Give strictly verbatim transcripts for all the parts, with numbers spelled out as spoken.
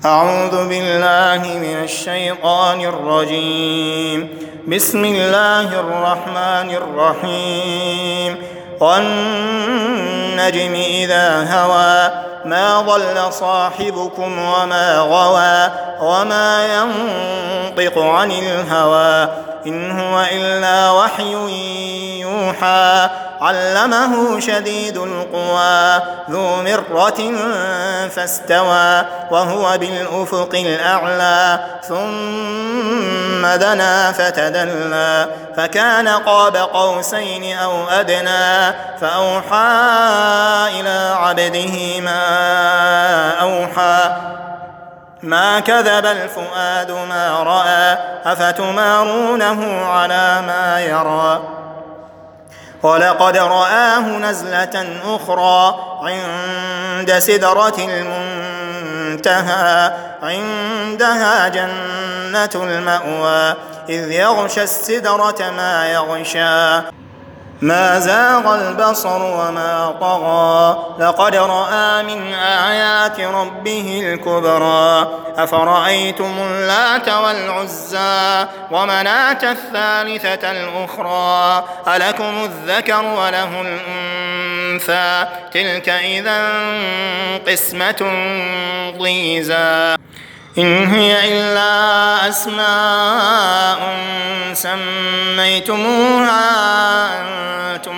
أعوذ بالله من الشيطان الرجيم. بسم الله الرحمن الرحيم. والنجم إذا هوى ما ضل صاحبكم وما غوى وما ينطق عن الهوى إن هو إلا وحي يوحى علمه شديد القوى ذو مرة فاستوى وهو بالأفق الأعلى ثم دنا فتدلى فكان قاب قوسين أو أدنى فأوحى إلى عبده ما أوحى ما كذب الفؤاد ما رأى أفتمارونه على ما يرى ولقد رآه نزلة أخرى عند سدرة المنتهى عندها جنة المأوى إذ يغشى السدرة ما يغشى ما زاغ البصر وما طغى لقد رأى من آيات ربه الكبرى أفرأيتم اللات والعزى ومناة الثالثة الأخرى ألكم الذكر وله الأنثى تلك إذا قسمة ضيزى إن هي إلا أسماء سميتموها أنتم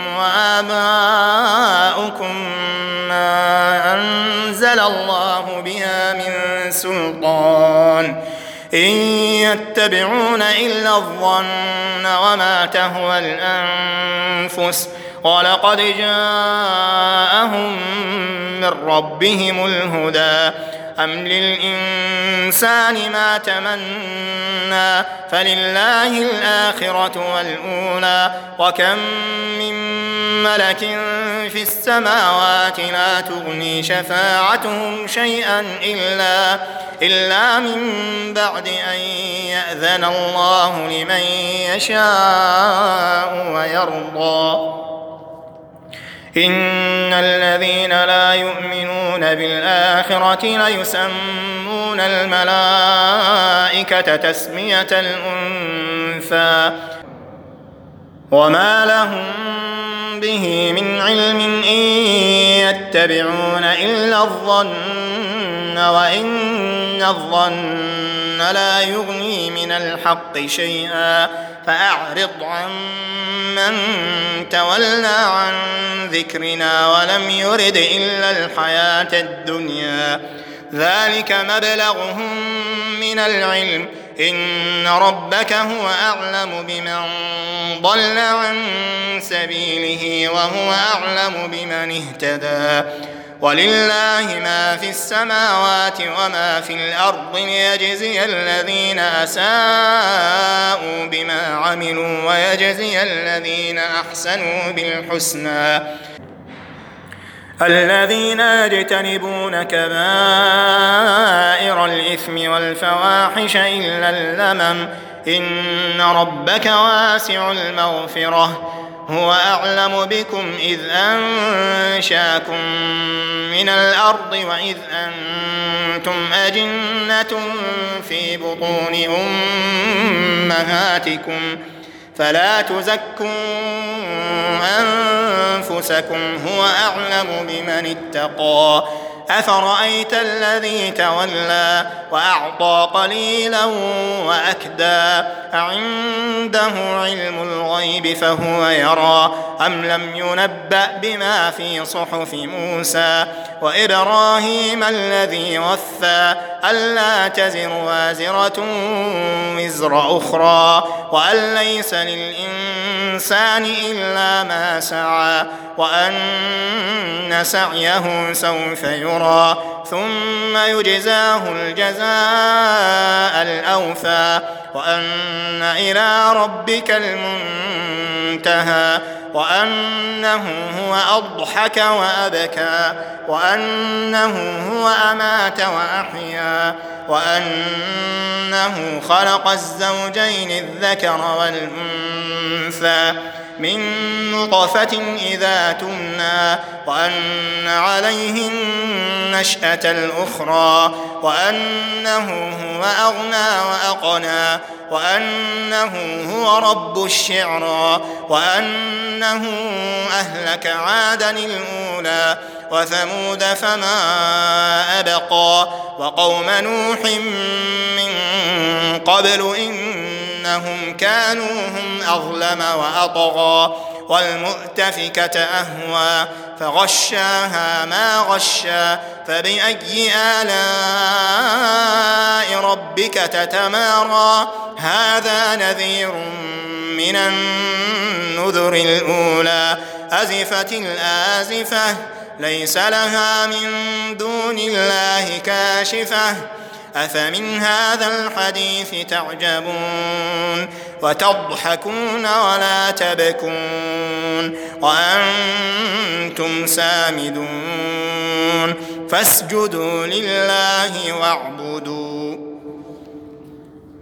وآباؤكم ما أنزل الله بها من سلطان إن يتبعون إلا الظن وما تهوى الأنفس ولقد جاءهم من ربهم الهدى أم للإنسان ما تمنى فلله الآخرة والأولى وكم من ملك في السماوات لا تغني شفاعتهم شيئا إلا, إلا من بعد أن يأذن الله لمن يشاء ويرضى إن الذين لا يؤمنون بالآخرة ليسمون الملائكة تسمية الأنثى وما لهم به من علم إن يتبعون إلا الظن وإن الظن لا يغني من الحق شيئا فأعرض عن من تولى عن ذكرنا ولم يرد إلا الحياة الدنيا ذلك مبلغهم من العلم إن ربك هو أعلم بمن ضل عن سبيله وهو أعلم بمن اهتدى ولله ما في السماوات وما في الأرض ليجزي الذين أساءوا بما عملوا ويجزي الذين أحسنوا بالحسنى الذين يجتنبون كبائر الإثم والفواحش إلا اللمم إن ربك واسع المغفرة هو أعلم بكم إذ أنشاكم من الأرض وإذ أنتم أجنة في بطون أمهاتكم فلا تزكوا أنفسكم هو أعلم بمن اتقى أفرأيت الذي تولى وأعطى قليلا وأكدى أعنده علم الغيب فهو يرى أم لم ينبأ بما في صحف موسى وإبراهيم الذي وفى ألا تزر وازرة وزر أخرى وأن ليس للإنسان إلا ما سعى وأن سعيه سوف يرى ثم يجزاه الجزاء الأوفى وأن إلى ربك المنتهى وأنه هو أضحك وأبكى وأنه هو أمات وأحيا وأنه خلق الزوجين الذكر والأنثى من نطفة إذا تمنى وأن عليه النشأة الأخرى وأنه هو أغنى وأقنى وأنه هو رب الشعرى وأنه أهلك عادا الأولى وثمود فما أبقى وقوم نوح من قبل إنهم كانوا هم أظلم وأطغى والمؤتفكة أهوى فغشاها ما غشى فبأي آلاء ربك تتمارى هذا نذير من النذر الأولى أزفت الآزفة ليس لها من دون الله كاشفة أفمن هذا الحديث تعجبون وتضحكون ولا تبكون وأنتم سامدون فاسجدوا لله واعبدوا